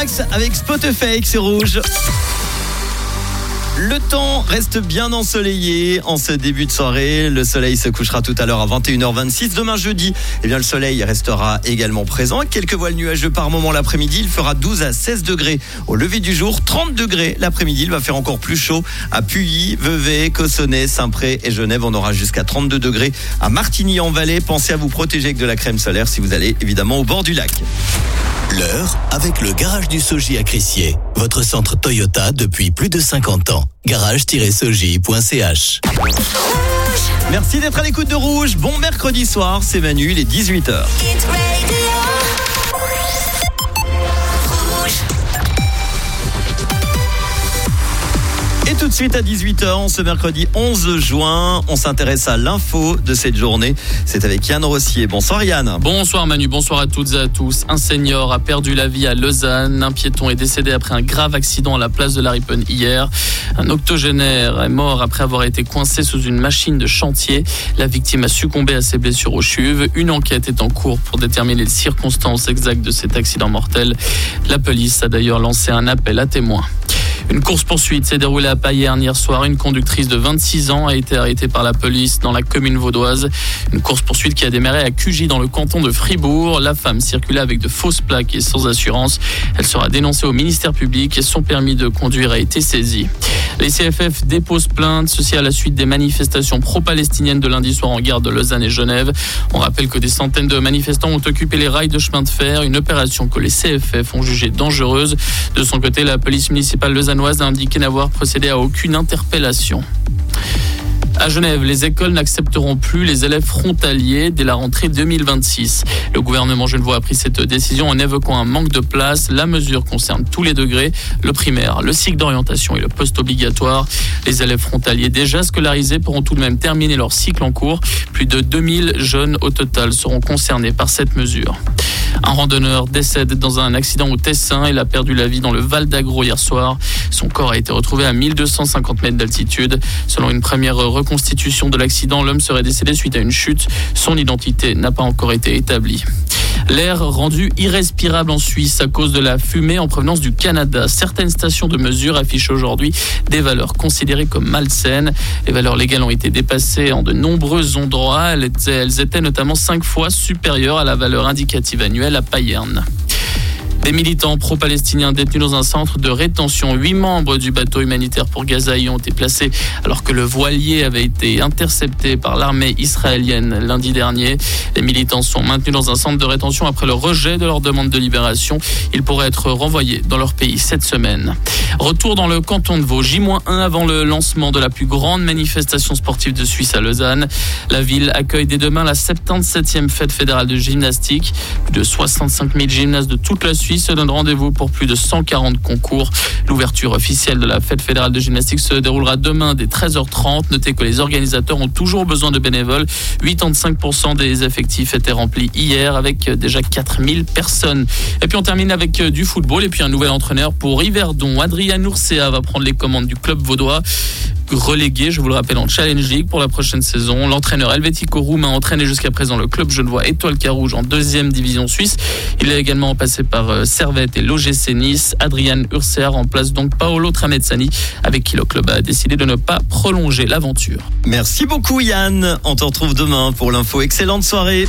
Max avec Spotify sur Rouge. Le temps reste bien ensoleillé en ce début de soirée. Le soleil se couchera tout à l'heure à 21h26. Demain jeudi, le soleil restera également présent. Quelques voiles nuageux par moment l'après-midi. Il fera 12 à 16 degrés au lever du jour. 30 degrés l'après-midi. Il va faire encore plus chaud à Puy, Vevey, Cossonay, Saint-Pré et Genève. On aura jusqu'à 32 degrés à Martigny-en-Vallée. Pensez à vous protéger avec de la crème solaire si vous allez évidemment au bord du lac. L'heure avec le garage du Soji à Crissier. Votre centre Toyota depuis plus de 50 ans. Garage-soji.ch. Merci d'être à l'écoute de Rouge. Bon mercredi soir, c'est Manu, il est 18h. Et tout de suite à 18h, ce mercredi 11 juin, on s'intéresse à l'info de cette journée. C'est avec Yann Rossier. Bonsoir Yann. Bonsoir Manu, bonsoir à toutes et à tous. Un senior a perdu la vie à Lausanne. Un piéton est décédé après un grave accident à la place de la Ripen hier. Un octogénaire est mort après avoir été coincé sous une machine de chantier. La victime a succombé à ses blessures aux chevilles. Une enquête est en cours pour déterminer les circonstances exactes de cet accident mortel. La police a d'ailleurs lancé un appel à témoins. Une course-poursuite s'est déroulée à Payerne hier soir. Une conductrice de 26 ans a été arrêtée par la police dans la commune vaudoise. Une course-poursuite qui a démarré à Cugy dans le canton de Fribourg. La femme circulait avec de fausses plaques et sans assurance. Elle sera dénoncée au ministère public et son permis de conduire a été saisi. Les CFF déposent plainte, ceci à la suite des manifestations pro-palestiniennes de lundi soir en gare de Lausanne et Genève. On rappelle que des centaines de manifestants ont occupé les rails de chemin de fer, une opération que les CFF ont jugée dangereuse. De son côté, la police municipale lausannoise a indiqué n'avoir procédé à aucune interpellation. À Genève, les écoles n'accepteront plus les élèves frontaliers dès la rentrée 2026. Le gouvernement genevois a pris cette décision en évoquant un manque de place. La mesure concerne tous les degrés, le primaire, le cycle d'orientation et le post-obligatoire. Les élèves frontaliers déjà scolarisés pourront tout de même terminer leur cycle en cours. Plus de 2000 jeunes au total seront concernés par cette mesure. Un randonneur décède dans un accident au Tessin. Il a perdu la vie dans le Val d'Agro hier soir. Son corps a été retrouvé à 1250 mètres d'altitude. Selon une première reconstitution de l'accident, l'homme serait décédé suite à une chute. Son identité n'a pas encore été établie. L'air rendu irrespirable en Suisse à cause de la fumée en provenance du Canada. Certaines stations de mesure affichent aujourd'hui des valeurs considérées comme malsaines. Les valeurs légales ont été dépassées en de nombreux endroits. Elles étaient notamment 5 fois supérieures à la valeur indicative annuelle à Payerne. Des militants pro-palestiniens détenus dans un centre de rétention. 8 membres du bateau humanitaire pour Gaza y ont été placés alors que le voilier avait été intercepté par l'armée israélienne lundi dernier. Les militants sont maintenus dans un centre de rétention après le rejet de leur demande de libération. Ils pourraient être renvoyés dans leur pays cette semaine. Retour dans le canton de Vaud, J-1 avant le lancement de la plus grande manifestation sportive de Suisse à Lausanne. La ville accueille dès demain la 77e fête fédérale de gymnastique. Plus de 65 000 gymnastes de toute la Suisse se donnent rendez-vous pour plus de 140 concours. L'ouverture officielle de la fête fédérale de gymnastique se déroulera demain dès 13h30. Notez que les organisateurs ont toujours besoin de bénévoles. 85% des effectifs étaient remplis hier avec déjà 4000 personnes. Et puis on termine avec du football et puis un nouvel entraîneur pour Yverdon. Adrian Urcea va prendre les commandes du club vaudois. Relégué, je vous le rappelle, en Challenge League pour la prochaine saison. L'entraîneur helvético-roumain a entraîné jusqu'à présent le club genevois Étoile Carouge en 2e division suisse. Il est également passé par Servette et l'OGC Nice. Adrian Urcea remplace donc Paolo Tramezzani, avec qui le club a décidé de ne pas prolonger l'aventure. Merci beaucoup Yann, on te retrouve demain pour l'info. Excellente soirée.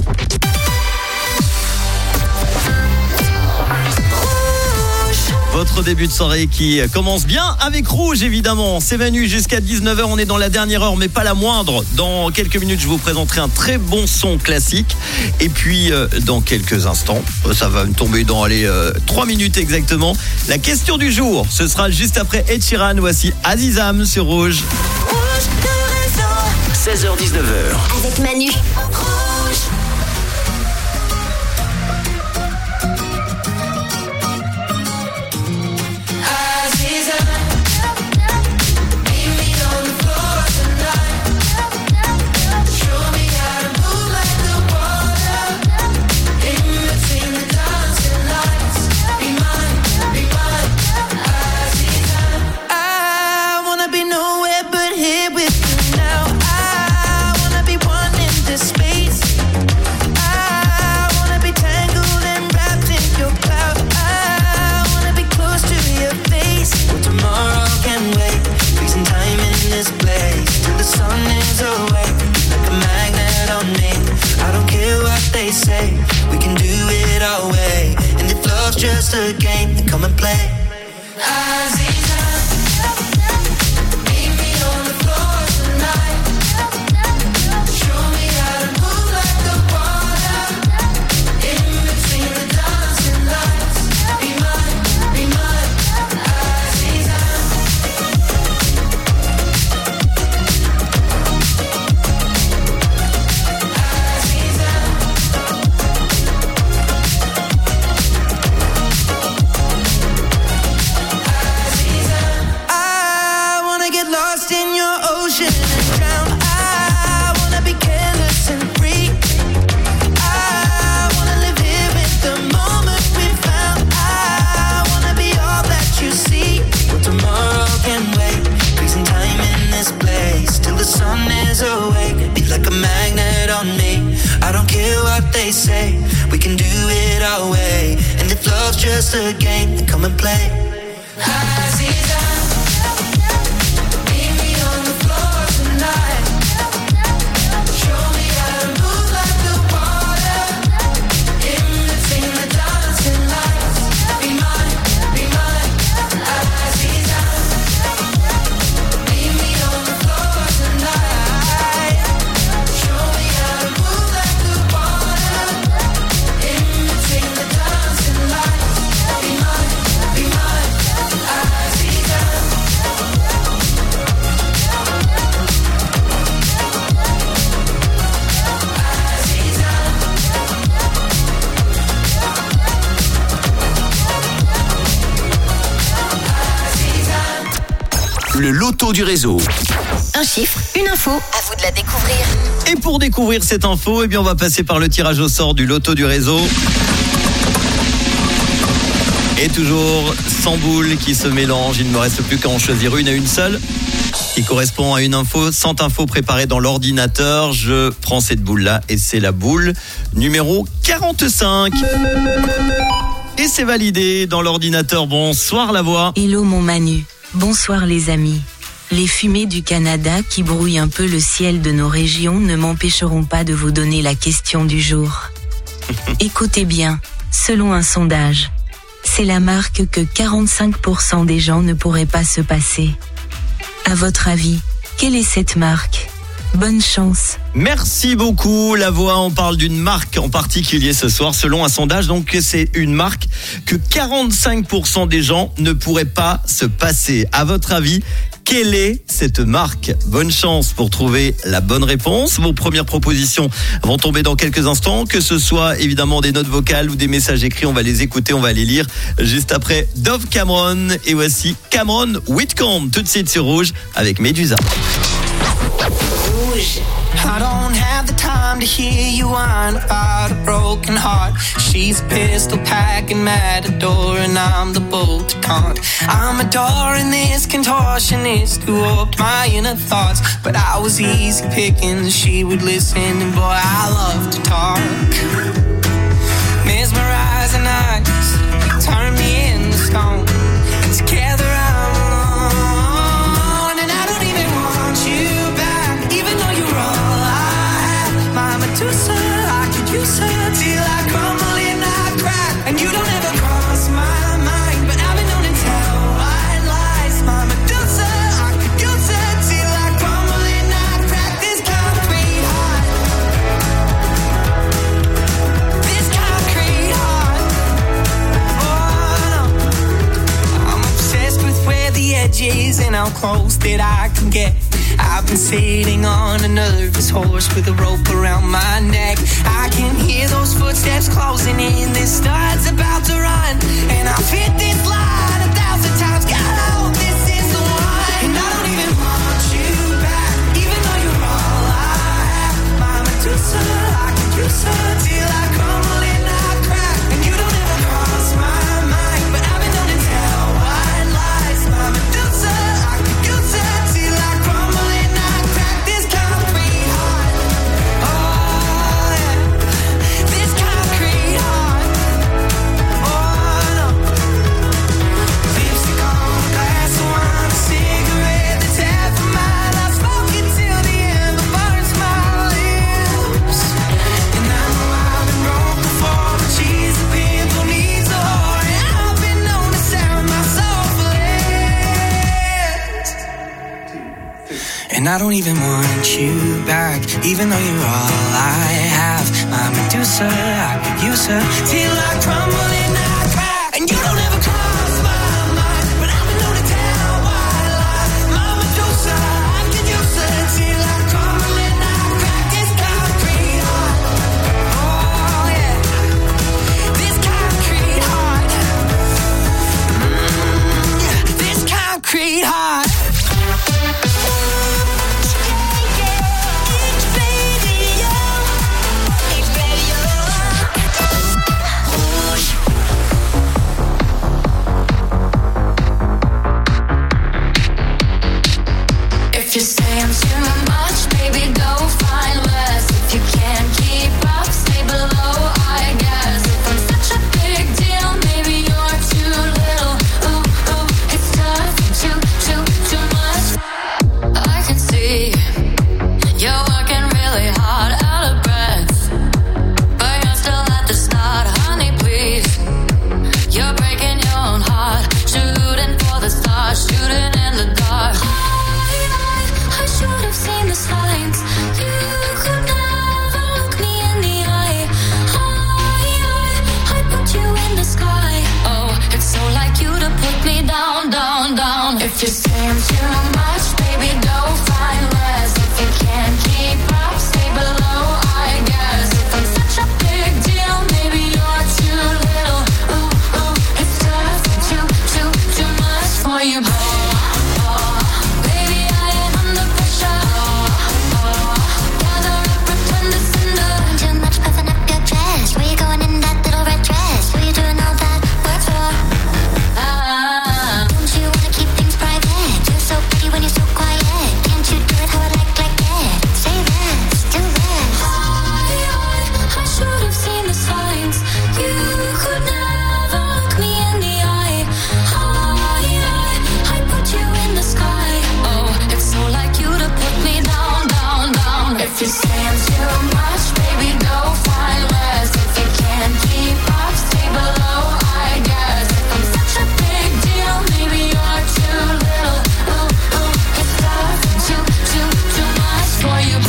Votre début de soirée qui commence bien avec Rouge, évidemment. C'est Manu jusqu'à 19h. On est dans la dernière heure, mais pas la moindre. Dans quelques minutes, je vous présenterai un très bon son classique. Et puis, dans quelques instants, ça va me tomber dans 3 minutes exactement. La question du jour, ce sera juste après Ed Sheeran. Voici Azizam sur Rouge. 16h-19h. Avec Manu. Space game, come and play. They say we can do it our way, and if love's just a game, then come and play. Le loto du réseau. Un chiffre, une info, à vous de la découvrir. Et pour découvrir cette info, eh bien on va passer par le tirage au sort du loto du réseau. Et toujours 100 boules qui se mélangent, il ne me reste plus qu'à en choisir une seule qui correspond à une info, 100 infos préparées dans l'ordinateur. Je prends cette boule-là et c'est la boule numéro 45. Et c'est validé dans l'ordinateur. Bonsoir la voix. Hello mon Manu. Bonsoir les amis. Les fumées du Canada qui brouillent un peu le ciel de nos régions ne m'empêcheront pas de vous donner la question du jour. Écoutez bien, selon un sondage, c'est la marque que 45% des gens ne pourraient pas se passer. À votre avis, quelle est cette marque ? Bonne chance. Merci beaucoup la voix, on parle d'une marque en particulier ce soir selon un sondage, donc c'est une marque que 45% des gens ne pourraient pas se passer. À votre avis, quelle est cette marque ? Bonne chance pour trouver la bonne réponse. Vos premières propositions vont tomber dans quelques instants, que ce soit évidemment des notes vocales ou des messages écrits, on va les écouter, on va les lire juste après Dove Cameron. Et voici Cameron Whitcomb tout de suite sur Rouge avec Médusa. I don't have the time to hear you whine about a broken heart. She's a pistol packing matador and I'm the bolt to can't. I'm adoring this contortionist who warped my inner thoughts, but I was easy picking, she would listen, and boy I love to talk. Mesmerizing eyes, turn me into stone. Together I'm alone, and I don't even want you back, even though you're all I have. My Medusa, I could use her till I crumble and I crack. And you don't ever cross my mind, but I've been known to tell white lies. My Medusa, I could use her till I crumble and I crack. This concrete heart, this concrete heart. Oh no, I'm obsessed with where the edge is and how close that I can get. I've been sitting on a nervous horse with a rope around my neck. I can hear those footsteps closing in. This star's about to run, and I've hit this line 1,000 times. God, I hope this is the one. And I don't even want you back, even though you're all I have. My Medusa, I could use her till I crumble and I crack. And you don't ever cross my mind, but I've been known to tell white lies. My Medusa, I could use her till I crumble and I crack. This concrete heart, oh yeah, this concrete heart, oh no. And I don't even want you back, even though you're all I have. My Medusa, I could use her till I crumble and I crack. And you don't ever cross my mind, but I've been known to tell white lies. My Medusa, I could use her till I crumble and I crack. This concrete heart, oh yeah, this concrete heart, this concrete heart. If you say I'm too much, baby, go find less. If you can't keep up, stay below, I guess. If I'm such a big deal, maybe you're too little. Ooh, ooh, it's tough, too much. I can see you're working really hard, out of breath, but you're still at the start, honey, please. You're breaking your own heart, shooting for the stars, shooting in the dark. I should have seen the signs. You could never look me in the eye. I put you in the sky. Oh, it's so like you to put me down, down, down. If you say I'm too much, baby, go find less. If you can't keep up, stay below, I guess. If I'm such a big deal, maybe you're too little. Ooh, ooh, it's tough, too much for you, boy. If you say I'm too much, baby, go find less. If you can't keep up, stay below, I guess. If I'm such a big deal, maybe you're too little. Ooh, ooh, it's tough, too much for you,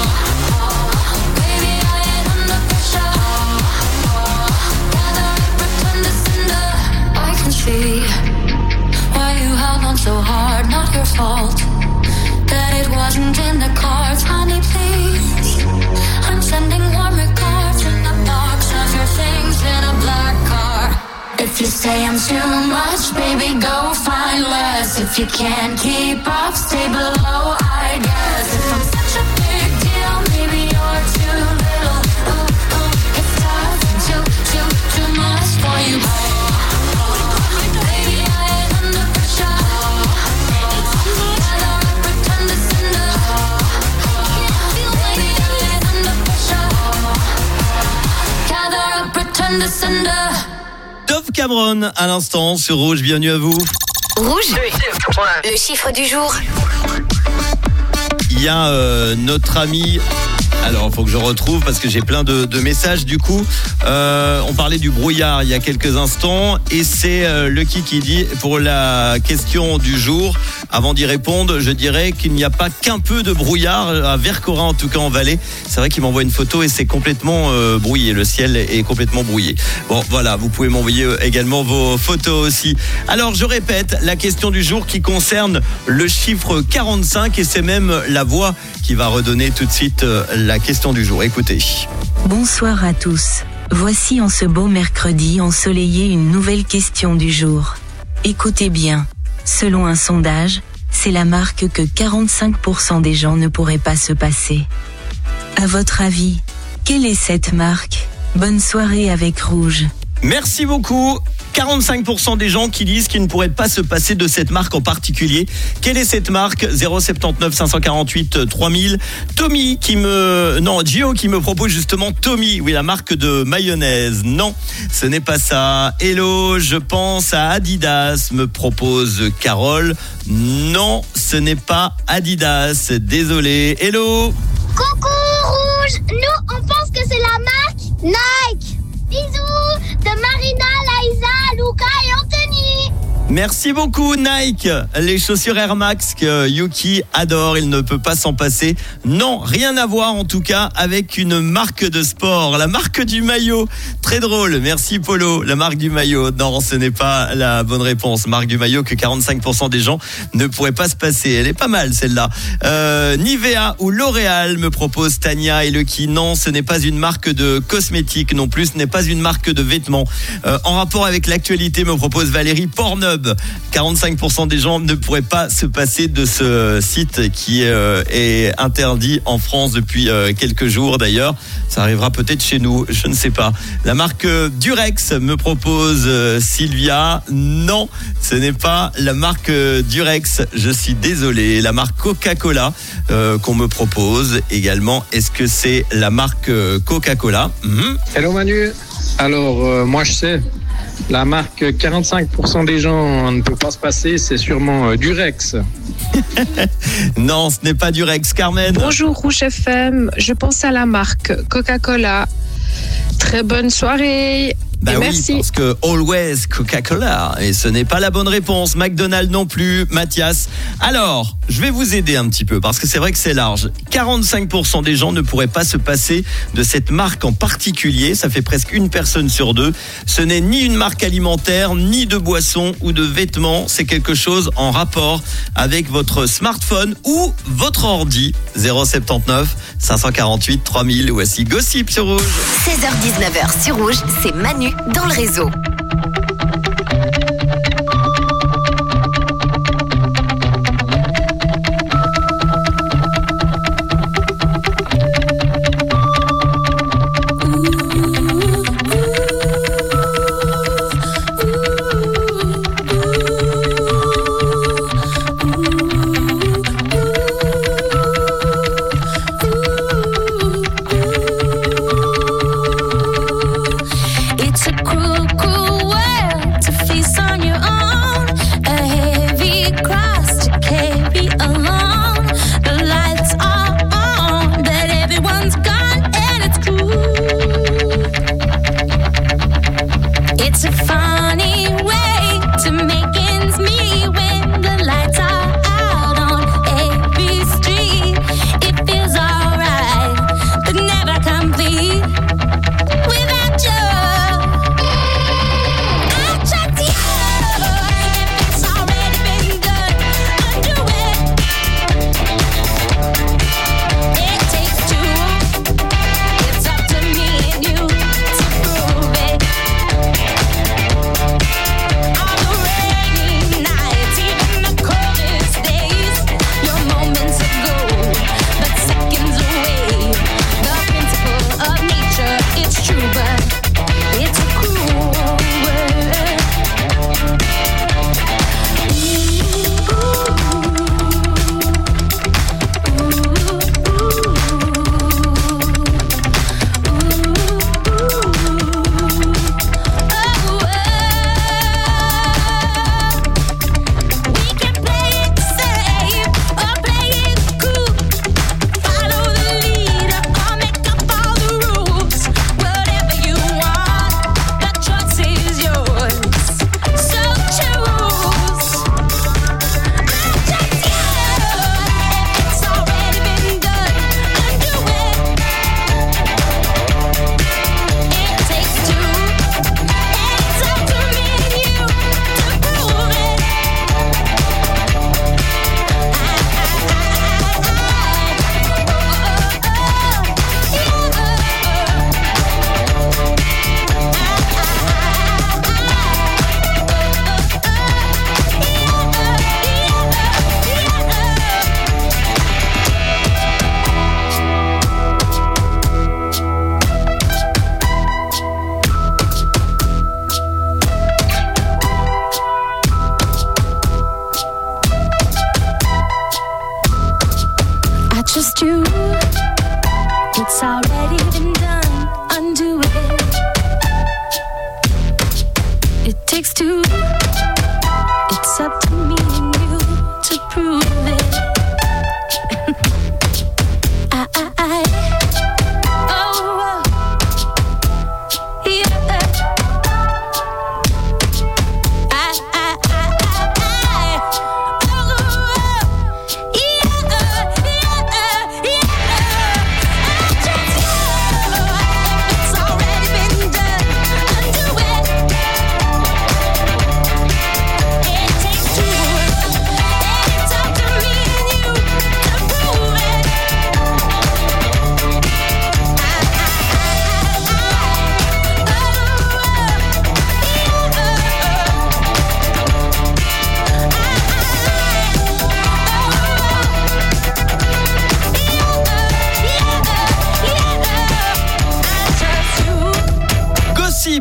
baby, I ain't under pressure. Gather up, pretend to cinder. I can see why you held on so hard, not your fault. That it wasn't in the cards, honey, please. I'm sending warm regards in the box of your things in a black car. If you say I'm too much, baby, go find less. If you can't keep up, stay below, I guess. If I'm such a big deal, maybe you're too little. Ooh, ooh, it's tough, too much for you, baby, I ain't under pressure. Dove Cameron à l'instant sur Rouge, bienvenue à vous. Rouge, le chiffre du jour. Il y a notre ami... Alors, il faut que je retrouve parce que j'ai plein de messages du coup. On parlait du brouillard il y a quelques instants et c'est Lucky qui dit pour la question du jour, avant d'y répondre, je dirais qu'il n'y a pas qu'un peu de brouillard à Vercora, en tout cas en Valais. C'est vrai qu'il m'envoie une photo et c'est complètement brouillé. Le ciel est complètement brouillé. Bon, voilà, vous pouvez m'envoyer également vos photos aussi. Alors, je répète, la question du jour qui concerne le chiffre 45 et c'est même la voix qui va redonner tout de suite la question du jour. Écoutez. Bonsoir à tous. Voici en ce beau mercredi ensoleillé une nouvelle question du jour. Écoutez bien. Selon un sondage, c'est la marque que 45% des gens ne pourraient pas se passer. À votre avis, quelle est cette marque ? Bonne soirée avec Rouge. Merci beaucoup. 45% des gens qui disent qu'ils ne pourraient pas se passer de cette marque en particulier. Quelle est cette marque ? 079 548 3000. Gio qui me propose justement Tommy. Oui, la marque de mayonnaise. Non, ce n'est pas ça. Hello, je pense à Adidas, me propose Carole. Non, ce n'est pas Adidas. Désolé. Hello. Coucou Rouge. Nous, on pense que c'est la marque Nike. Bisous de Marina, Laïsa, Luca et Anthony. Merci beaucoup Nike, les chaussures Air Max que Yuki adore, il ne peut pas s'en passer. Non, rien à voir en tout cas avec une marque de sport, la marque du maillot. Très drôle, merci Polo, la marque du maillot. Non, ce n'est pas la bonne réponse. Marque du maillot que 45% des gens ne pourraient pas se passer. Elle est pas mal celle-là. Nivea ou L'Oréal me propose Tania et Lucky. Non, ce n'est pas une marque de cosmétiques non plus, ce n'est pas une marque de vêtements. En rapport avec l'actualité me propose Valérie Pornhub. 45% des gens ne pourraient pas se passer de ce site qui est interdit en France depuis quelques jours d'ailleurs. Ça arrivera peut-être chez nous, je ne sais pas. La marque Durex me propose Sylvia. Non, ce n'est pas la marque Durex, je suis désolé. La marque Coca-Cola qu'on me propose également. Est-ce que c'est la marque Coca-Cola? Hello Manu. Alors, moi je sais. La marque 45% des gens ne peut pas se passer, c'est sûrement Durex. Non, ce n'est pas Durex. Carmen. Bonjour Rouge FM, je pense à la marque Coca-Cola. Très bonne soirée. Bah et oui, merci. parce que Always Coca-Cola. Et ce n'est pas la bonne réponse. McDonald's non plus. Mathias. Alors, je vais vous aider un petit peu parce que c'est vrai que c'est large. 45% des gens ne pourraient pas se passer de cette marque en particulier. Ça fait presque une personne sur deux. Ce n'est ni une marque alimentaire, ni de boisson ou de vêtements. C'est quelque chose en rapport avec votre smartphone ou votre ordi. 079 548 3000. Voici Gossip sur Rouge. 16h-19h sur Rouge, c'est Manu dans le réseau. It's a cruel, cruel world.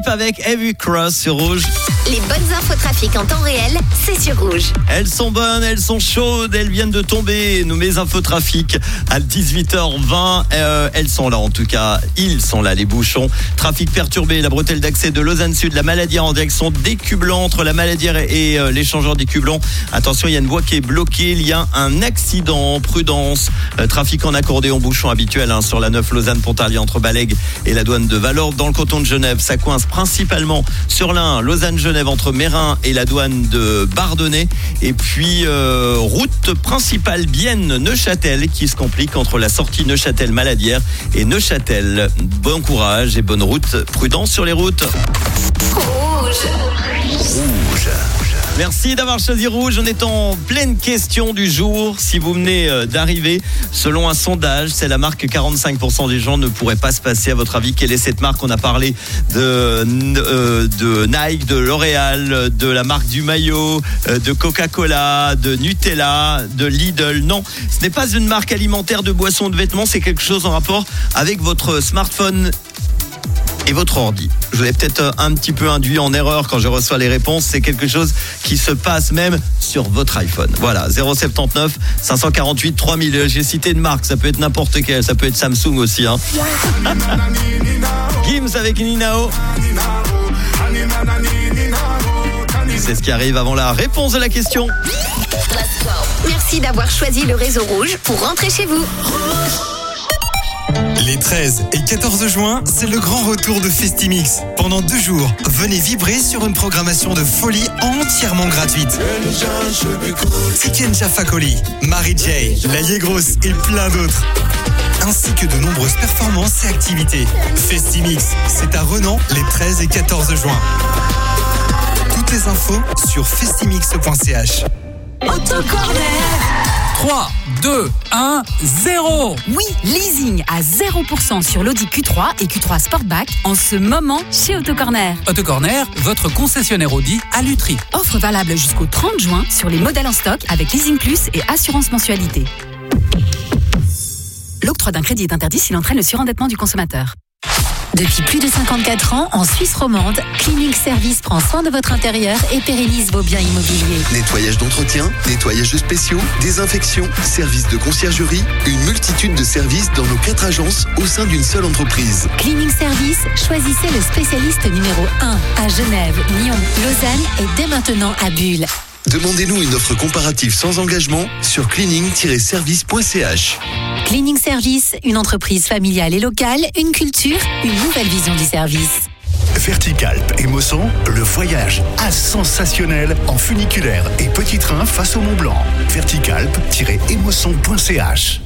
avec Heavy Cross sur Rouge. Les bonnes infos trafic en temps réel, c'est sur Rouge. Elles sont bonnes, elles sont chaudes, elles viennent de tomber. Nous, mes infos trafic à 18h20. Elles sont là en tout cas. Ils sont là, les bouchons. Trafic perturbé, la bretelle d'accès de Lausanne Sud, la Maladière en direction d'Écublens, entre la Maladière et l'échangeur d'Écublens. Attention, il y a une voie qui est bloquée. Il y a un accident. Prudence. Trafic en accordéon, bouchon habituel sur la 9 Lausanne-Pontarlier entre Balègue et la douane de Valorbe. Dans le canton de Genève, ça coince principalement sur l'A1 Lausanne-Genève entre Mérin et la douane de Bardonnay. Et puis route principale Bienne-Neuchâtel qui se complique entre la sortie Neuchâtel-Maladière et Neuchâtel. Bon courage et bonne route. Prudence sur les routes. Rouge. Merci d'avoir choisi Rouge. On est en pleine question du jour. Si vous venez d'arriver, selon un sondage, c'est la marque 45% des gens ne pourraient pas se passer. À votre avis, quelle est cette marque? On a parlé de Nike, de L'Oréal, de la marque du maillot, de Coca-Cola, de Nutella, de Lidl. Non, ce n'est pas une marque alimentaire, de boissons, de vêtements. C'est quelque chose en rapport avec votre smartphone et votre ordi. Je vous ai peut-être un petit peu induit en erreur quand je reçois les réponses. C'est quelque chose qui se passe même sur votre iPhone. Voilà, 079 548 3000. J'ai cité une marque, ça peut être n'importe quelle, ça peut être Samsung aussi. Gims avec Ninao. C'est ce qui arrive avant la réponse de la question. Merci d'avoir choisi le réseau Rouge pour rentrer chez vous. Les 13 et 14 juin, c'est le grand retour de Festimix. Pendant 2 jours, venez vibrer sur une programmation de folie entièrement gratuite. Tiken Jafakoli, Mary J, La Yegros et plein d'autres. Ainsi que de nombreuses performances et activités. Festimix, c'est à Renan les 13 et 14 juin. Toutes les infos sur festimix.ch. Autocorner. 3, 2, 1, 0. Oui, leasing à 0% sur l'Audi Q3 et Q3 Sportback en ce moment chez Autocorner. Autocorner, votre concessionnaire Audi à Lutry. Offre valable jusqu'au 30 juin sur les modèles en stock avec Leasing Plus et assurance mensualité. L'octroi d'un crédit est interdit s'il entraîne le surendettement du consommateur. Depuis plus de 54 ans, en Suisse romande, Cleaning Service prend soin de votre intérieur et pérennise vos biens immobiliers. Nettoyage d'entretien, nettoyage spéciaux, désinfection, services de conciergerie, une multitude de services dans nos 4 agences au sein d'une seule entreprise. Cleaning Service, choisissez le spécialiste numéro 1 à Genève, Lyon, Lausanne et dès maintenant à Bulle. Demandez-nous une offre comparative sans engagement sur cleaning-service.ch. Cleaning Service, une entreprise familiale et locale, une culture, une nouvelle vision du service. Verticalp et Mosson, le voyage sensationnel en funiculaire et petit train face au Mont Blanc. Verticalp-emosson.ch.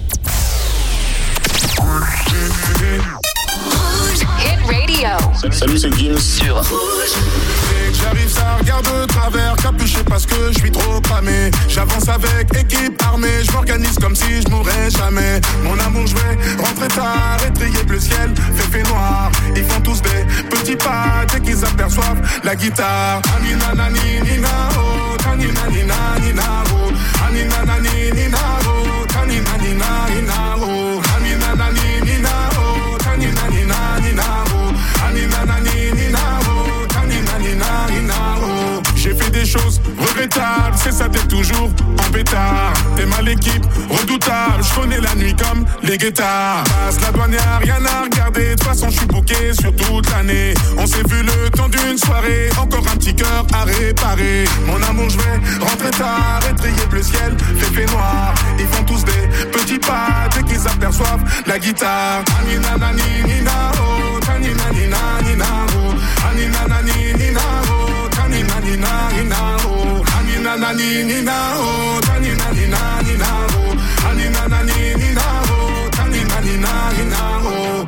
Hit Radio. Salut, c'est Gims sur J'arrive, ça regarde de travers, capuché parce que je suis trop cramé. J'avance avec équipe armée, je m'organise comme si je mourrais jamais. Mon amour, je vais rentrer tard, étrier bleu ciel, fait noir. Ils font tous des petits pas dès qu'ils aperçoivent la guitare. Anina nani nina oh, tanina nina nina oh, anina nani nina oh, tanina nina nina oh, anina nani nina oh, tanina nina nina oh, anina nani nina oh, tanina nina nina oh. J'ai fait des choses regrettables, c'est ça, t'es toujours en pétard. T'es mal l'équipe, redoutable, je connais la nuit comme les guettards. Passe la douane, y'a rien à regarder, de toute façon je suis booké sur toute l'année. On s'est vu le temps d'une soirée, encore un petit cœur à réparer. Mon amour, je vais rentrer tard, étrier bleu ciel, fait noir. Ils font tous des petits pas dès qu'ils aperçoivent la guitare. Anina nani nina oh, tanina nina nina oh, anina nani nina oh, tanina nina nina oh, anina nani nina oh, tanina nina nina oh, anina nani nina oh, tanina nina nina oh.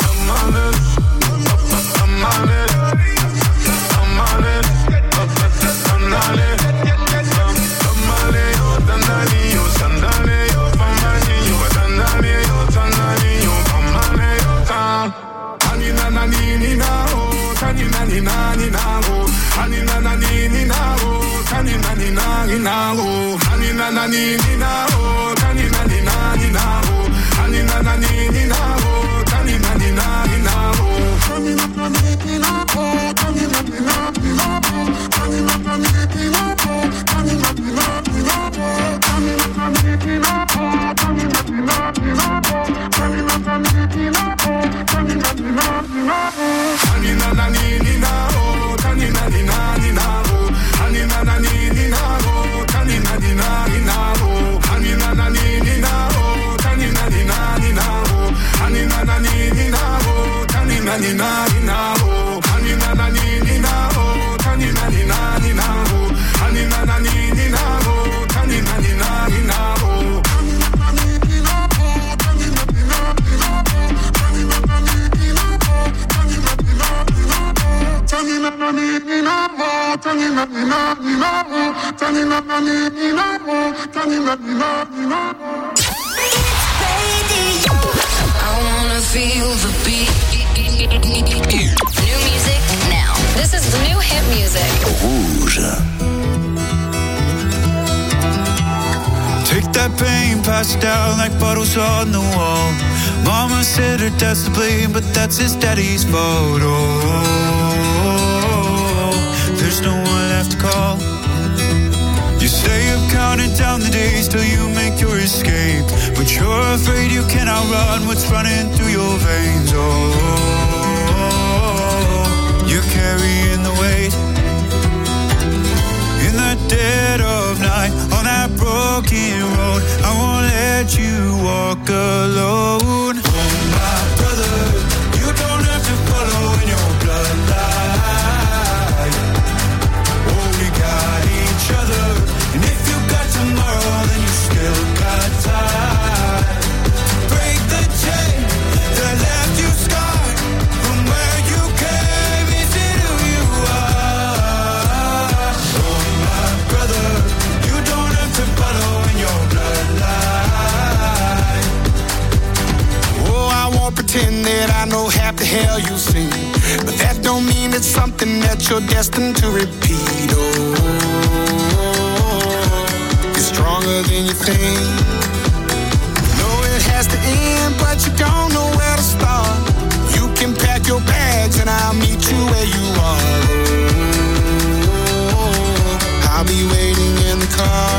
Feel the beat. New music now. This is new hit music. Rouge. Take that pain, pass it down like bottles on the wall. Mama said her dad's to blame, but that's his daddy's fault. There's no one left to call. You say you're counting down the days till you make your escape, but you're afraid you can't outrun what's running through your veins. You're carrying the weight in the dead of night on that broken road. I won't let you walk alone. Oh my brother, you don't have to follow in your bloodline. Oh, we got each other. And if you got tomorrow, then you still got time. Break the chain that left you scarred from where you came. Is it who you are? Oh, my brother, you don't have to follow in your bloodline. Oh, I won't pretend that I know half the hell you seen, but that don't mean it's something that you're destined to repeat. Oh, stronger than you think. Know it has to end, but you don't know where to start. You can pack your bags and I'll meet you where you are. I'll be waiting in the car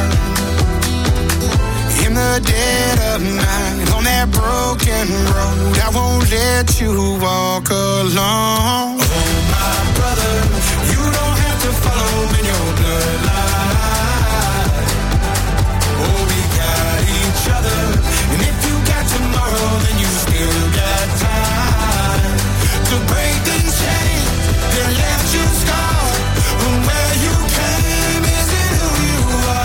in the dead of night on that broken road. I won't let you walk alone. Oh, my brother, you don't have to follow in your bloodline. Oh, we got each other. And if you got tomorrow, then you still got time to break these chains that left you scarred from where you came. Is it who you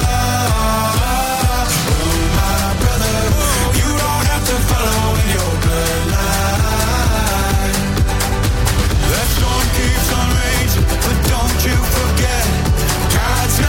are? Oh, my brother, you don't have to follow in your bloodline. That storm keeps on raging, but don't you forget, God's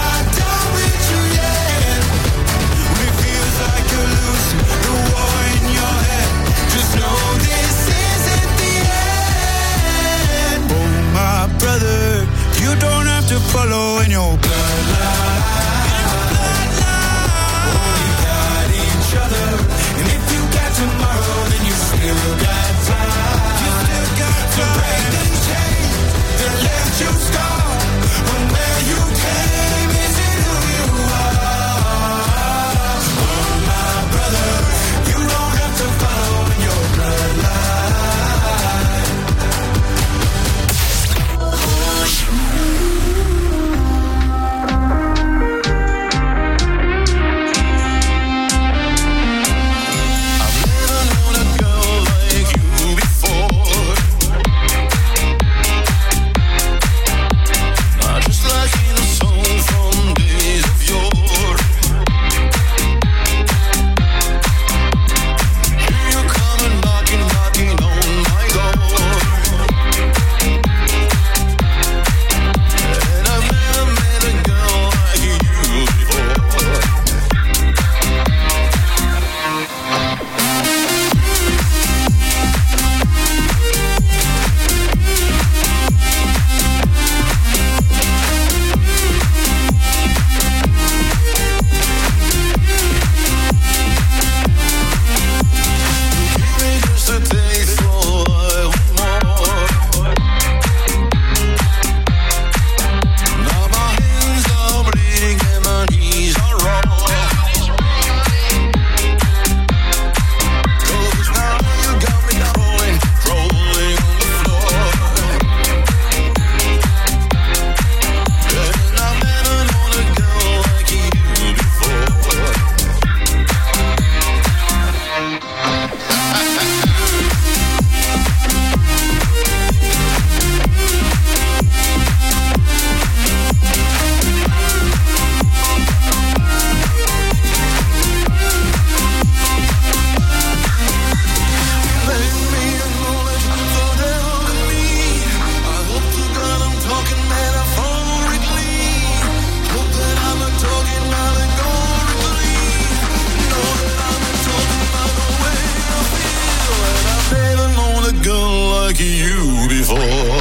you before.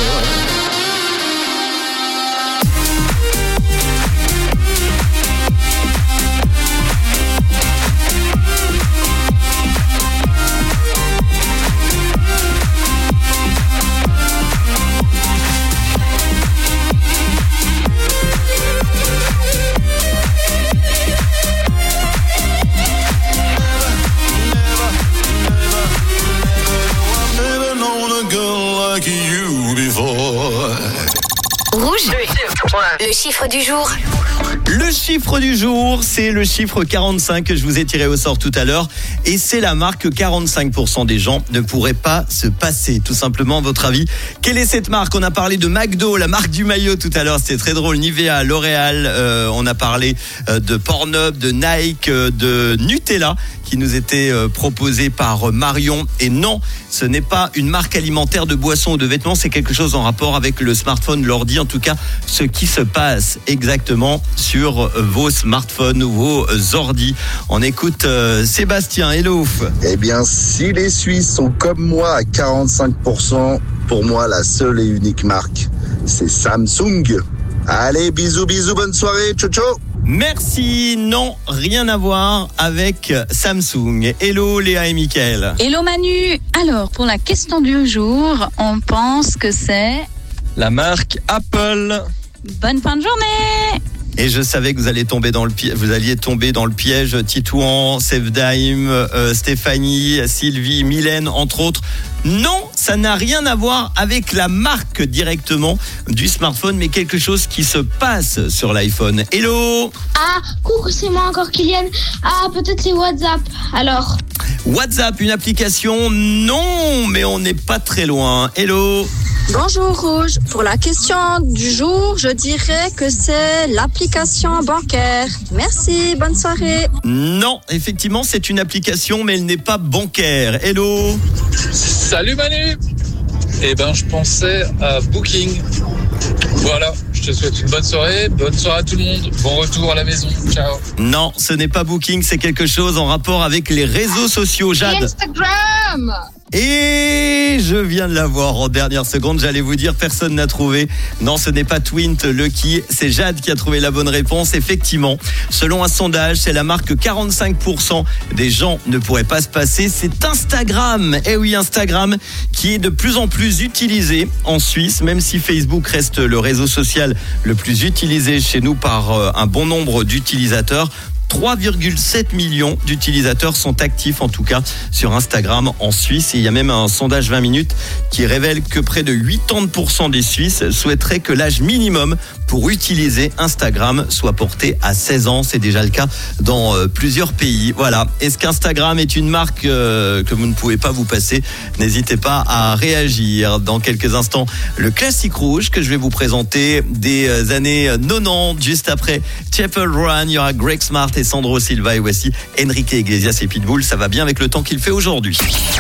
Rouge, le chiffre du jour. Le chiffre du jour, c'est le chiffre 45 que je vous ai tiré au sort tout à l'heure. Et c'est la marque que 45% des gens ne pourraient pas se passer. Tout simplement, à votre avis, quelle est cette marque? On a parlé de McDo, la marque du maillot tout à l'heure. C'était très drôle. Nivea, L'Oréal. On a parlé de Pornhub, de Nike, de Nutella, qui nous était proposé par Marion. Et non, ce n'est pas une marque alimentaire de boissons ou de vêtements. C'est quelque chose en rapport avec le smartphone, l'ordi. En tout cas, ce qui se passe exactement sur vos smartphones ou vos ordis. On écoute Sébastien. Hello. Eh bien, si les Suisses sont comme moi à 45%, pour moi, la seule et unique marque, c'est Samsung. Allez, bisous, bonne soirée, ciao, ciao. Merci, non, rien à voir avec Samsung. Hello Léa et Mickaël. Hello Manu. Alors, pour la question du jour, on pense que c'est la marque Apple. Bonne fin de journée. Et je savais que vous alliez tomber dans le piège. Titouan, Sevdaim, Stéphanie, Sylvie, Mylène, entre autres. Non, ça n'a rien à voir avec la marque directement du smartphone, mais quelque chose qui se passe sur l'iPhone. Hello. Ah, coucou, c'est moi encore Kylian. Ah, peut-être c'est WhatsApp. Alors WhatsApp, une application? Non, mais on n'est pas très loin. Hello. Bonjour Rouge, pour la question du jour, je dirais que c'est l'application bancaire. Merci, bonne soirée. Non, effectivement, c'est une application, mais elle n'est pas bancaire. Hello. Salut Manu. Eh ben, je pensais à Booking. Voilà, je te souhaite une bonne soirée à tout le monde. Bon retour à la maison, ciao. Non, ce n'est pas Booking, c'est quelque chose en rapport avec les réseaux sociaux, Jade. Instagram. Et je viens de l'avoir en dernière seconde, j'allais vous dire, personne n'a trouvé. Non, ce n'est pas Twint, Lucky, c'est Jade qui a trouvé la bonne réponse. Effectivement, selon un sondage, c'est la marque que 45% des gens ne pourraient pas se passer. C'est Instagram. Eh oui, Instagram qui est de plus en plus utilisé en Suisse, même si Facebook reste le réseau social le plus utilisé chez nous par un bon nombre d'utilisateurs. 3,7 millions d'utilisateurs sont actifs en tout cas sur Instagram en Suisse. Et il y a même un sondage 20 minutes qui révèle que près de 80% des Suisses souhaiteraient que l'âge minimum pour utiliser Instagram soit porté à 16 ans. C'est déjà le cas dans plusieurs pays. Voilà. Est-ce qu'Instagram est une marque que vous ne pouvez pas vous passer? N'hésitez pas à réagir. Dans quelques instants, le classique rouge que je vais vous présenter des années 90, juste après Chapel Run. Il y aura Greg Smart et Sandro Silva, et voici Enrique Iglesias et Pitbull. Ça va bien avec le temps qu'il fait aujourd'hui.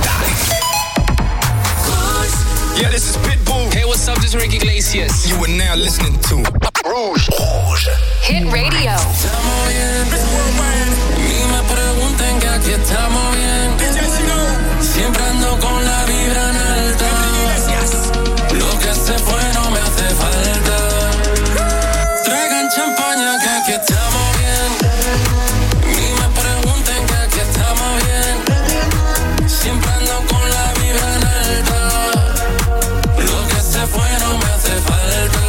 Yeah, this is Pitbull. Hey, what's up? This is Enrique Iglesias. You are now listening to Rouge. Rouge. Hit Radio. Estamos bien. Ni me pregunten que aquí estamos bien. Siempre ando con la vibra en alta. Lo que se fue no me hace falta. Traigan champaña que aquí estamos bien. Ni me pregunten que aquí estamos bien. Siempre ando con la vibra en alta. Lo que se fue no me hace falta.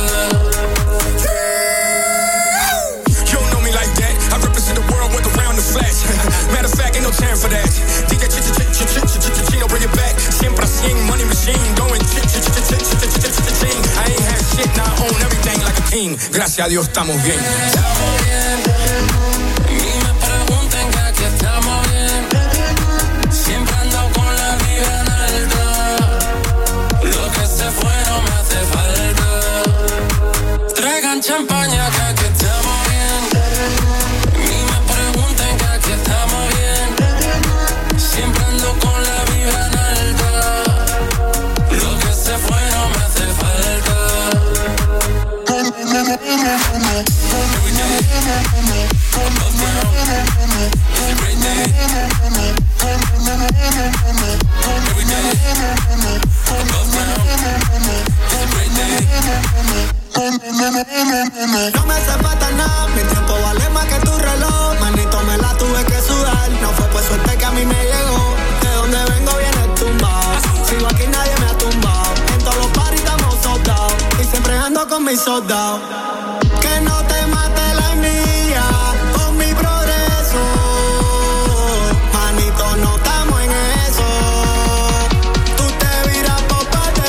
You don't know me like that. I represent the world, went around the flash. Matter of fact, ain't no time for that. DJ Chino, bring it back. Siempre así, money machine, going ching. I ain't had shit, now I own everything like a king. Gracias a Dios estamos bien. Estamos bien. Ni me pregunten que aquí estamos bien. Siempre ando con la vibra en alta. Lo que se fue no me hace falta. Traigan champaña que aquí estamos bien. Ni me pregunten que aquí estamos bien. Siempre ando con la vibra en alta. Lo que se fue no me hace falta. mi soldado. Que no te mate la envidia con mi progreso. Manito, no estamos en eso. Tú te viras por par de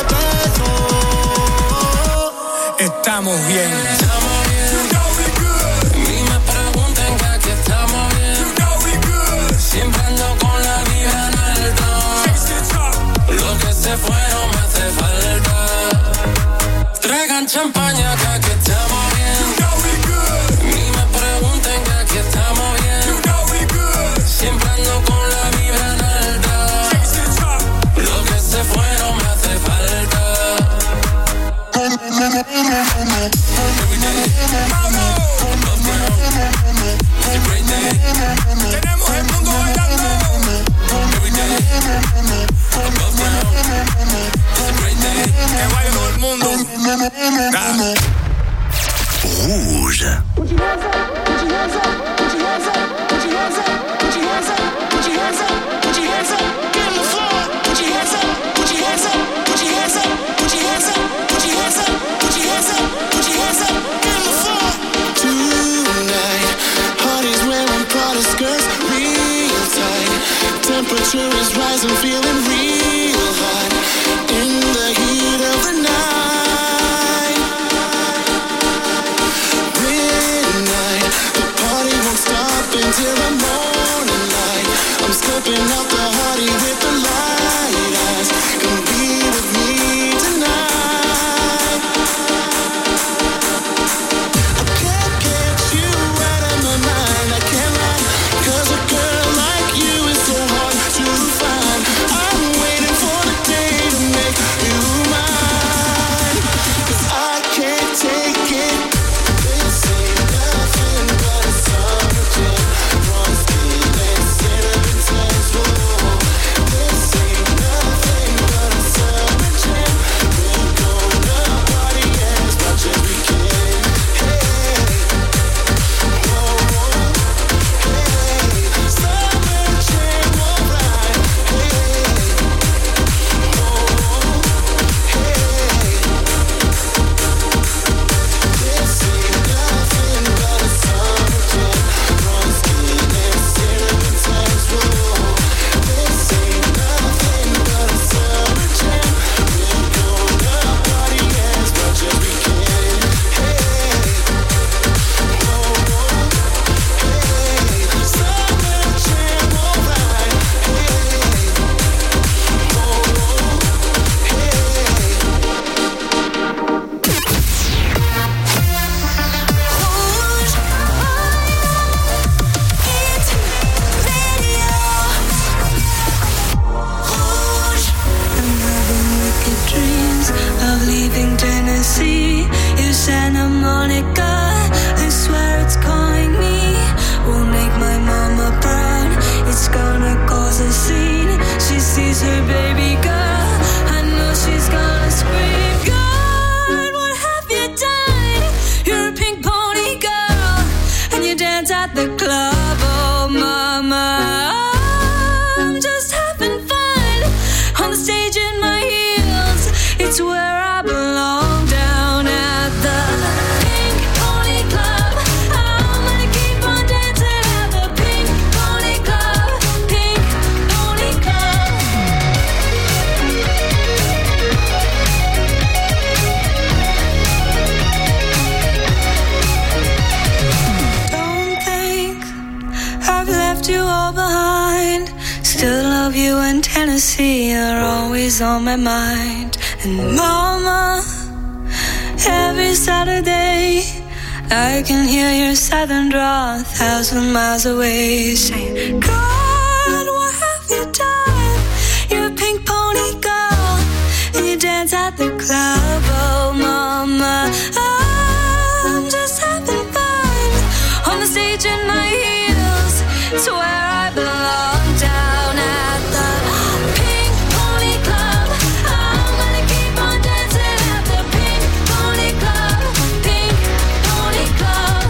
pesos. Estamos bien. Siempre ando con la vibra en alta. Los que se fueron me hace falta. Traigan champaña que aquí estamos bien. Ni me pregunten que aquí estamos bien. Siempre ando con la vibra en alta. Los que se fueron me hace falta. Tenemos el mundo bailando. Que vaya todo el mundo. Rouge. Temperature is rising, feeling real hot in the heat of the night. Midnight, the party won't stop until the morning light. I'm scoping out the party with the light eyes. Come be with me tonight. I can't get you out of my mind. I can't lie, 'cause a girl like you is so hard to find. I'm waiting for the day to make you mine. 'Cause I can't take it. This ain't nothing but a summer jam. Bronze skin and cinnamon tans. Whoa. This ain't nothing but a summer jam. We're gonna party as much as we can. Hey, whoa, whoa. Hey, summer jam, alright. Hey, whoa, hey. This ain't nothing but a summer jam. Bronze skin and cinnamon tans. Whoa. This ain't nothing but a summer jam. We're gonna party as much as we can. Hey, whoa, hey. Summer jam, alright. Hey, whoa, Dreams of leaving Tennessee. You Santa Monica, I swear it's calling me. Will make my mama proud. It's gonna cause a scene. She sees her baby girl. I know she's gonna scream. God, what have you done? You're a pink pony girl, and you dance at the club. Oh, mama, I'm just having fun on the stage in my heels. It's where I belong, down at the Pink Pony Club. I'm gonna keep on dancing at the Pink Pony Club. Pink Pony Club. Don't think I've left you all behind. Still love you in Tennessee, you're always on my mind. And mama, every Saturday I can hear your southern drawl 1,000 miles away, saying, God, what have you done? You're a pink pony girl, and you dance at the club. Oh, mama, I'm just having fun on the stage in my heels. It's where I belong, down at the Pink Pony Club. I'm gonna keep on dancing at the Pink Pony Club. Pink Pony Club.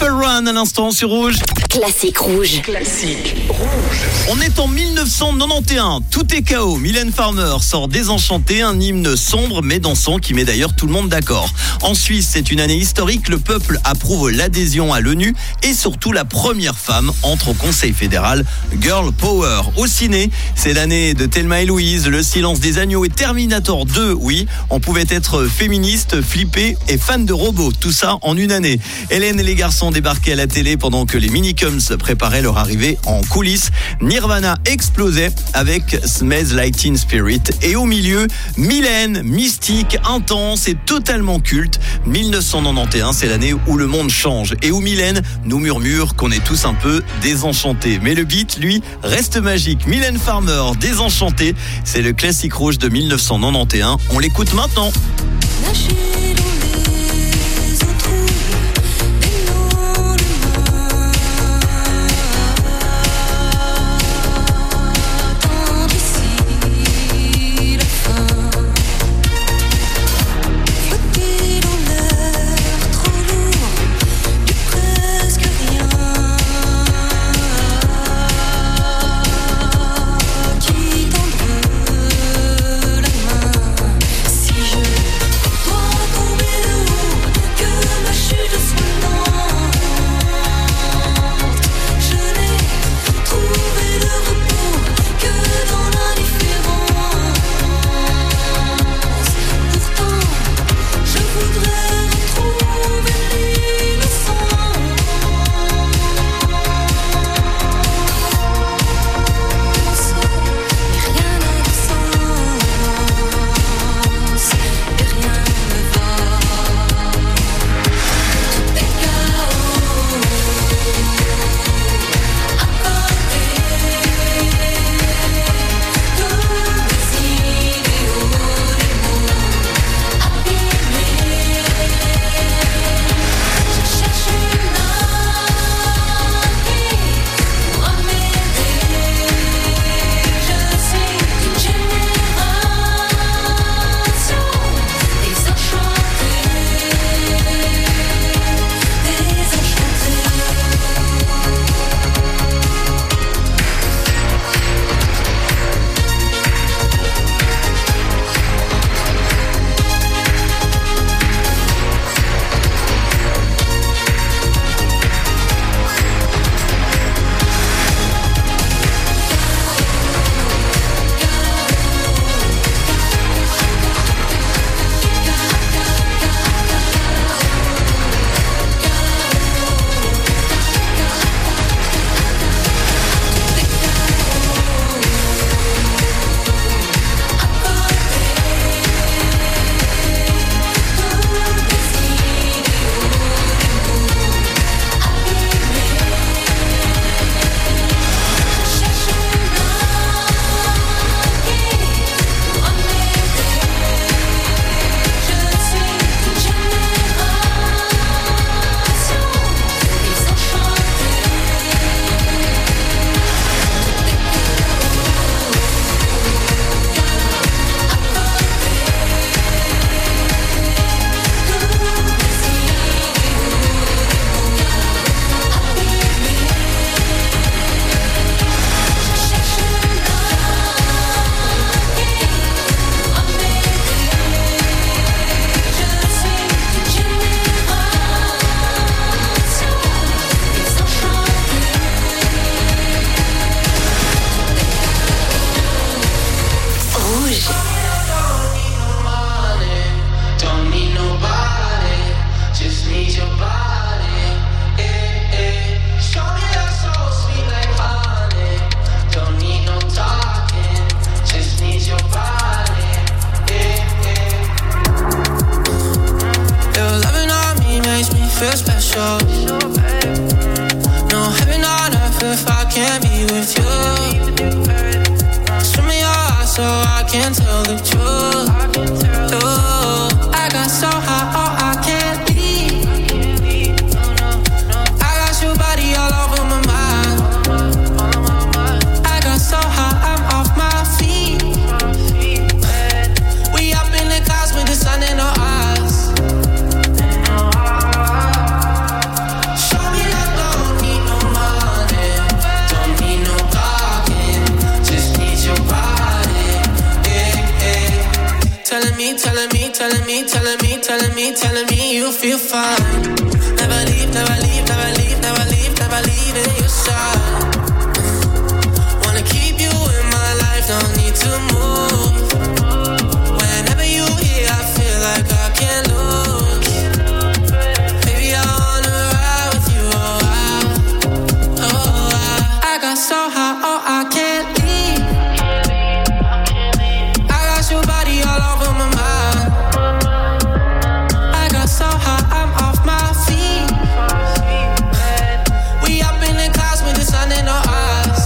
Temple Run à l'instant sur Rouge. Classique rouge. Classique rouge. On est en 1991, tout est chaos. Mylène Farmer sort Désenchanté, un hymne sombre mais dansant qui met d'ailleurs tout le monde d'accord. En Suisse, c'est une année historique, le peuple approuve l'adhésion à l'ONU et surtout la première femme entre au Conseil fédéral. Girl Power. Au ciné, c'est l'année de Thelma et Louise, Le Silence des agneaux et Terminator 2. Oui, on pouvait être féministe, flippé et fan de robots, tout ça en une année. Hélène et les garçons débarquaient à la télé pendant que les Minicums préparaient leur arrivée en coulisses. Nirvana explosait avec Smells Like Teen Spirit. Et au milieu, Mylène, mystique, intense et totalement culte. 1991, c'est l'année où le monde change et où Mylène nous murmure qu'on est tous un peu désenchantés. Mais le beat, lui, reste magique. Mylène Farmer, Désenchanté, c'est le classique rouge de 1991. On l'écoute maintenant. feel special. No heaven on earth if I can't be with you. Show me your eyes so I can tell the truth. I got so high, oh, I can't leave. I got your body all over my mind. I got so high, I'm off my feet. We up in the clouds with the sun in our eyes. Show me me, telling me, telling me, telling me, telling me you feel fine. Never leave, never leave, never leave, never leave, never leave in your side. Wanna keep you in my life, don't need to move. Whenever you here, I feel like I can't lose. Baby, I wanna ride with you, I got so high, oh, I can't leave. I got your body all over my mind. I got so high, I'm off my feet. We up in the clouds with the sun in our eyes.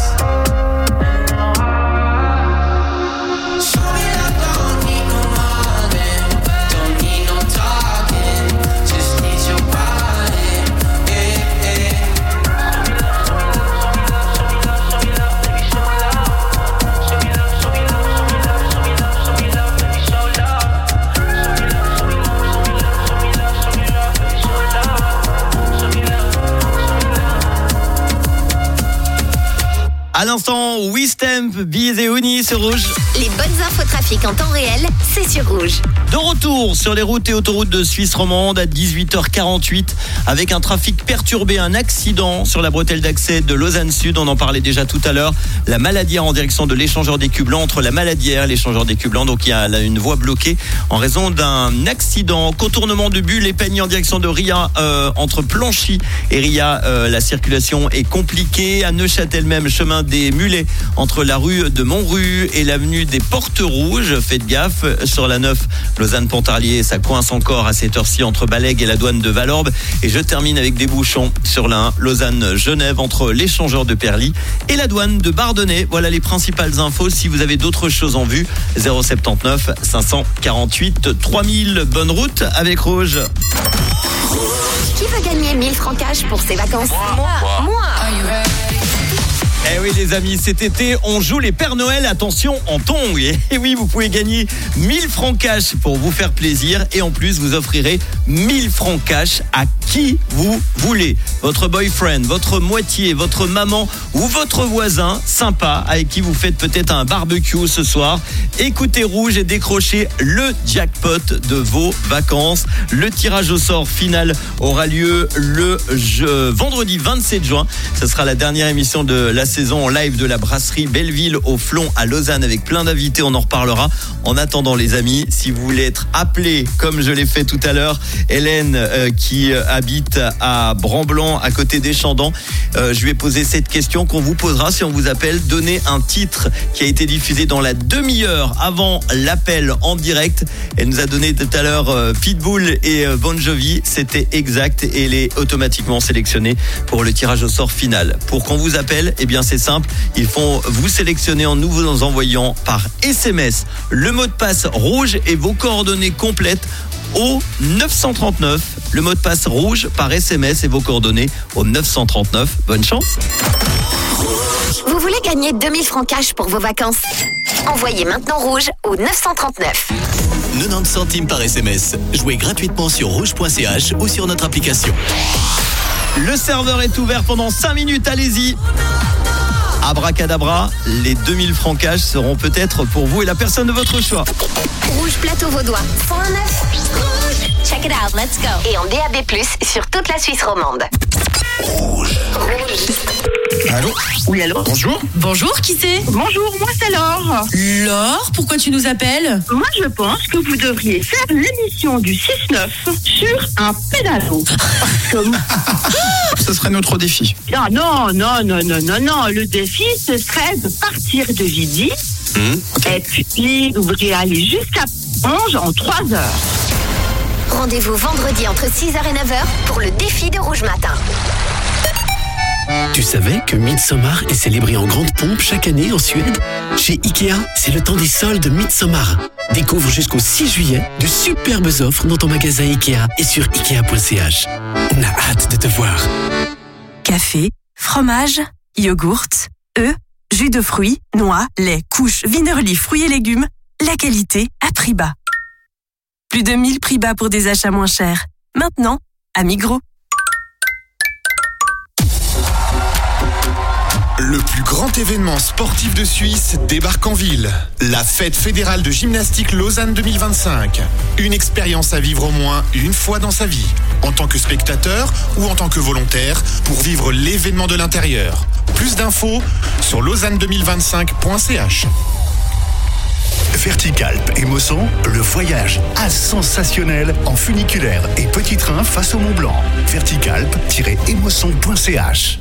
Show me love, don't need no loving, don't need no talking, just need your body. Yeah, yeah. À l'instant, Wistemp, Biz et Ouni sur Rouge. Les bonnes infos trafic en temps réel, c'est sur Rouge. De retour sur les routes et autoroutes de Suisse romande à 18h48 avec un trafic perturbé, un accident sur la bretelle d'accès de Lausanne Sud. On en parlait déjà tout à l'heure. La Maladière en direction de l'échangeur d'écus blancs, entre la Maladière et l'échangeur d'écus blancs. Donc il y a là une voie bloquée en raison d'un accident. Contournement de Bulle et Pagny en direction de Ria, entre Planchy et Ria. La circulation est compliquée. À Neuchâtel même, chemin des Mulets entre la rue de Montru et l'avenue des Portes Rouges. Faites gaffe sur la 9 Lausanne-Pontarlier, ça coince encore à cette heure-ci entre Balègue et la douane de Valorbe. Et je termine avec des bouchons sur la 1 Lausanne-Genève entre l'échangeur de Perly et la douane de Bardonnay. Voilà les principales infos. Si vous avez d'autres choses en vue, 079 548 3000. Bonne route avec Rouge. Qui veut gagner 1000 francs cash pour ses vacances? Moi. Eh oui les amis, cet été on joue les Pères Noël, attention en tongs. Et oui, vous pouvez gagner 1000 francs cash pour vous faire plaisir. Et en plus vous offrirez 1000 francs cash à qui vous voulez. Votre boyfriend, votre moitié, votre maman ou votre voisin sympa avec qui vous faites peut-être un barbecue ce soir. Écoutez Rouge et décrochez le jackpot de vos vacances. Le tirage au sort final aura lieu le vendredi 27 juin. Ce sera la dernière émission de la saison en live de la brasserie Belleville au Flon à Lausanne avec plein d'invités, on en reparlera. En attendant les amis, si vous voulez être appelé comme je l'ai fait tout à l'heure, Hélène qui habite à Bramblanc à côté des Chandans, je lui ai posé cette question qu'on vous posera si on vous appelle. Donnez un titre qui a été diffusé dans la demi-heure avant l'appel en direct. Elle nous a donné tout à l'heure Pitbull et Bon Jovi, c'était exact et elle est automatiquement sélectionnée pour le tirage au sort final. Pour qu'on vous appelle, eh bien c'est simple, ils font vous sélectionner en nous vous envoyant par SMS le mot de passe Rouge et vos coordonnées complètes au 939. Le mot de passe Rouge par SMS et vos coordonnées au 939. Bonne chance. Vous voulez gagner 2000 francs cash pour vos vacances? Envoyez maintenant Rouge au 939. 90 centimes par SMS. Jouez gratuitement sur rouge.ch ou sur notre application. Le serveur est ouvert pendant 5 minutes, allez-y. Abracadabra, les 2000 francs cash seront peut-être pour vous et la personne de votre choix. Rouge Plateau Vaudois, 109. Rouge. Check it out, let's go. Et en DAB+, sur toute la Suisse romande. Rouge. Allô? Oui, allô? Bonjour. Bonjour, qui c'est? Bonjour, moi c'est Laure. Laure, pourquoi tu nous appelles? Moi je pense que vous devriez faire l'émission du 6-9 sur un pédalo. Ce serait notre défi. Non, le défi ce serait de partir de Vidy et puis d'ouvrir aller jusqu'à Ange en 3 heures. Rendez-vous vendredi entre 6h et 9h pour le défi de Rouge Matin. Tu savais que Midsommar est célébré en grande pompe chaque année en Suède? Chez Ikea, c'est le temps des soldes Midsommar. Découvre jusqu'au 6 juillet de superbes offres dans ton magasin Ikea et sur ikea.ch. On a hâte de te voir. Café, fromage, yogourt, œufs, jus de fruits, noix, lait, couches, Wienerli, fruits et légumes. La qualité à prix bas. Plus de 1000 prix bas pour des achats moins chers. Maintenant, à Migros. Le plus grand événement sportif de Suisse débarque en ville. La fête fédérale de gymnastique Lausanne 2025. Une expérience à vivre au moins une fois dans sa vie, en tant que spectateur ou en tant que volontaire, pour vivre l'événement de l'intérieur. Plus d'infos sur lausanne2025.ch. Verticalp et Mosson, le voyage à sensationnel en funiculaire et petit train face au Mont Blanc. Verticalp-emosson.ch.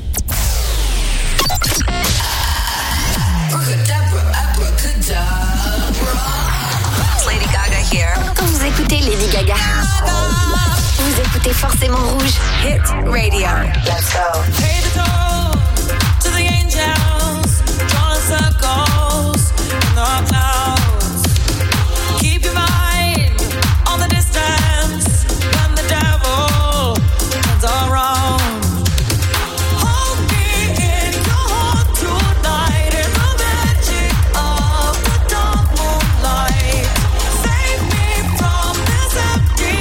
Lady Gaga here. Quand vous écoutez Lady Gaga, vous écoutez forcément Rouge. Hit Radio. Let's go. Pay the toll to the angels, drawing circles in the clouds. Keep your mind on the distance when the devil turns around. Hold me in your heart tonight in the magic of the dark moonlight. Save me from this empty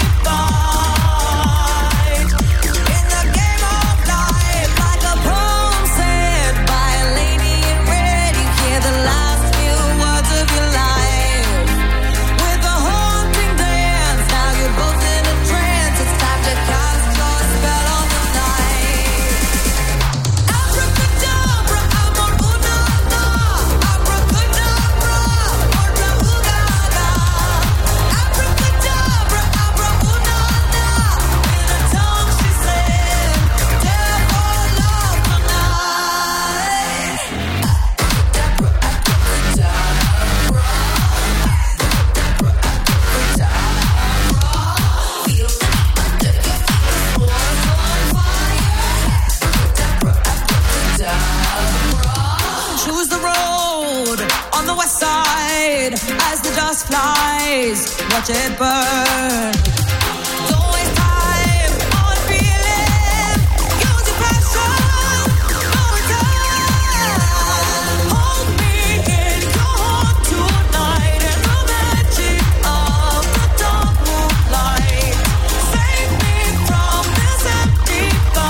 fight. In the game of life, like a poem said by a lady in red, you hear the last few words of your life. With a haunting dance, now you're both in a trance. It's time to cast your spell on the night. Abracadabra, amor, una, na. Abracadabra, orda, ugaga. Abracadabra, abra, una, na. In a tongue she said, devil love tonight. Choose the road on the west side as the dust flies. Watch it burn. Don't waste time on feeling. Use your passion. No return. Hold me in your heart tonight in the magic of the dark moonlight. Save me from this empty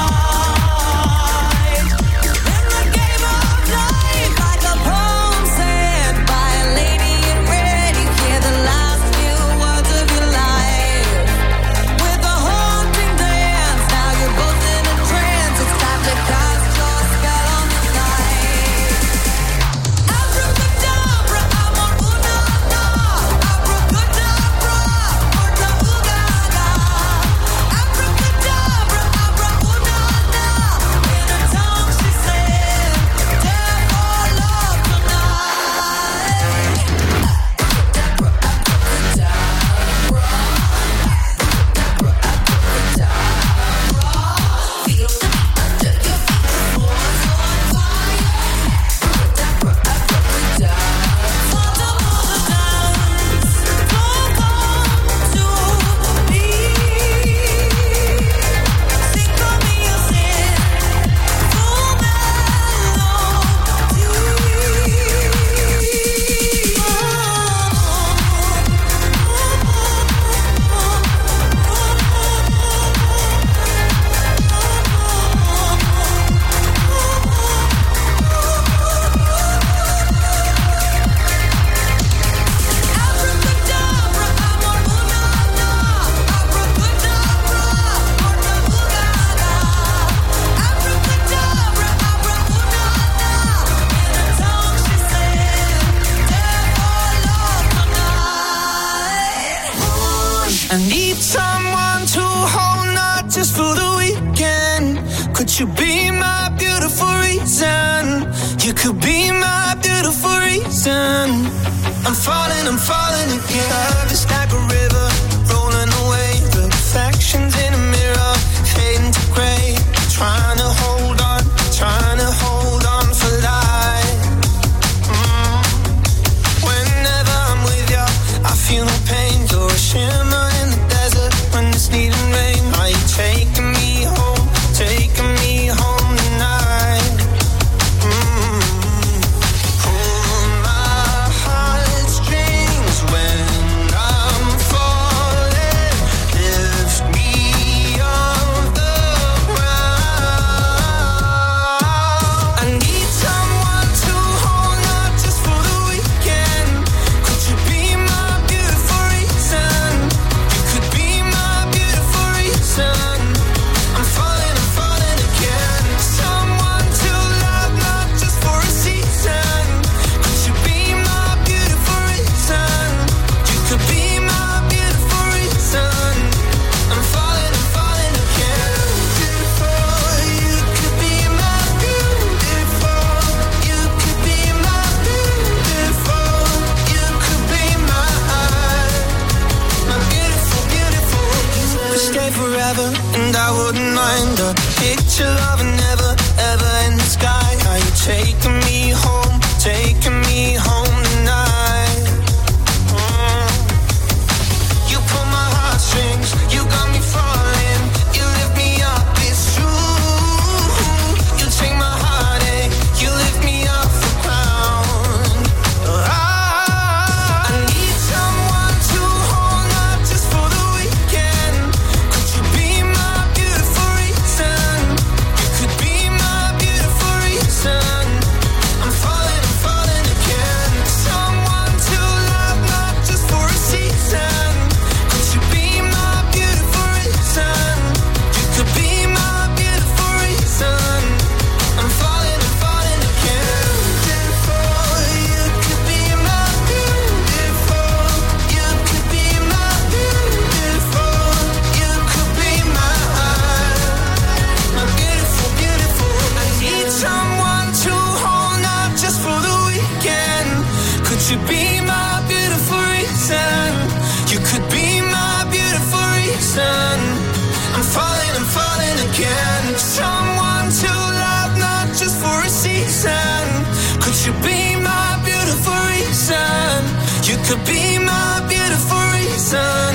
fight. In the game of life, like a poem said by a lady in red, you hear the last few words of your life. With a haunting dance, now you're both in a trance. It's time to cast your spell on the night. Abracadabra, amor, una, na. Abracadabra, orda, ugaga. Abracadabra, abra, una, na. In a tongue she said, devil love I need someone to hold, not just for the weekend. Could you be my beautiful reason? You could be my beautiful reason. I'm falling again. Just like a river, rolling away. Reflections in a mirror, fading to gray. Trying to hold on for life. Whenever I'm with you, I feel no pain. You're a shimmer in the desert when it's needing rain. Are you taking me home tonight? Pull my heartstrings when I'm falling. forever, and I wouldn't mind a picture of an ever, ever in the sky. Are you taking me home tonight? You pull my heartstrings, you got me falling, you lift me up, it's true. You take my heartache, you lift me off the ground. I need someone to hold, not just for the weekend. Could you be my beautiful reason? You could be my beautiful reason. I'm falling again. Someone to love, not just for a season. Could you be my beautiful reason? You could be my beautiful reason. I'm falling again. Beautiful, you could be my beautiful. You could be my beautiful. You could be my beautiful, beautiful. I need someone to hold, not just for the weekend. Could you be my beautiful reason? You could be my beautiful reason. I'm falling again. Someone to love, not just for a season. Could you be my beautiful reason? You could be my beautiful reason.